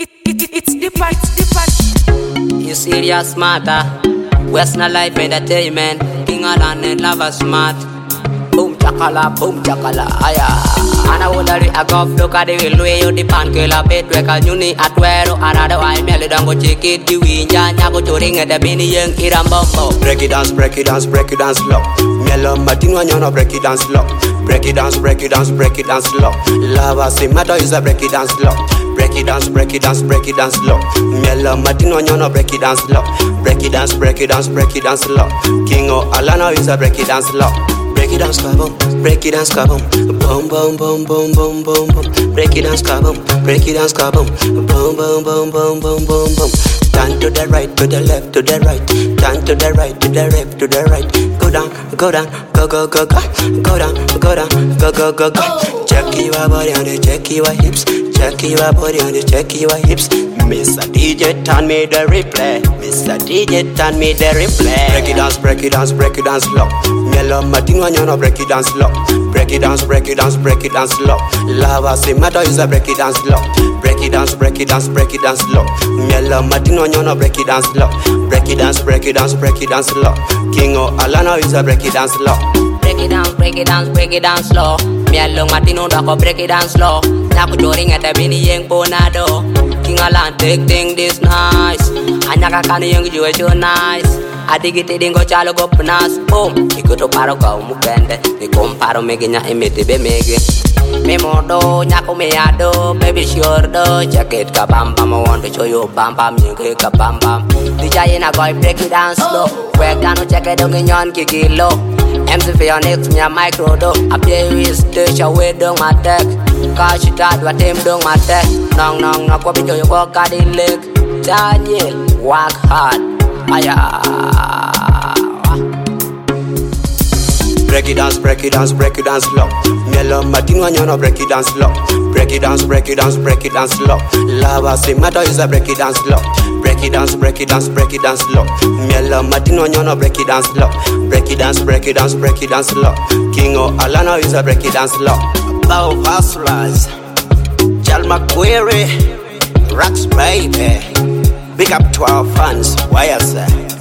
It's the part. You serious matter? Western Life Entertainment, King Alan and Lava Smart. Boom chakala, aya. Ana wodari agof loka de wilwe yo di pankela petweka nyuni atwero another I mele dango chiki di winja nyago choringa da bini yeng irambombo. Break it dance slow. Melo matinwa nyono break it dance slow. Break it dance slow. Lava se matter is a break it dance slow. Break it dance slow. Melo matinwa nyono break it dance slow. Break it dance slow. Kingo Alana is a break it dance slow. Break it dance kaboom, boom boom boom boom boom boom boom. Break it dance kaboom, boom boom boom boom boom boom boom. Turn to the right, to the left, to the right. Turn to the right, to the left, to the right. Go down, go down, go go go go. Go down, go down, go go go go. Check your body and check your hips. Check your body and check your hips. Mr. DJ, turn me the replay. Mr. DJ, turn me the replay. Break it dance slow. Melo matinwa nyono break it dance slow. Break it dance slow. Lava se matter is a break it dance slow. Break it dance slow. Melo matinwa nyono break it dance slow. Break it dance slow. Kingo Alana is a break it dance slow. Break it down slow. Melo matino dako break it down slow. Naku choring at the bini yeng ponado. King Alan take thing this nice. Anyaka kani yung juwe nice. Adigite dingo chalo go panas. Boom. Ikuto paro ka umukende. Nikom paro meginya emete be mege. Me modo nyako me ado. Baby sure do. Jacket ka bam bam. I want to show you bam bam. Nyeke ka bam bam. DJ na go break it down slow. Work down no check it dong nyon kikilo. MC for your next me a micro do. I play with the show way dong my tech. Cause you tried what him dong my tech. Nong kwa bicho yo go Cadillac. Daniel work hard. Aya. Break it dance slow. Melo matinwa nyono break it dance slow. Break it dance slow. Lava se matter is a break it dance slow. Break it dance slow. Melo matinwa nyono break it dance slow. Break it dance slow. Kingo Alana is a break it dance slow. Bow Hustlers, Jalma Query, Rocks baby. Big up to our fans, why I say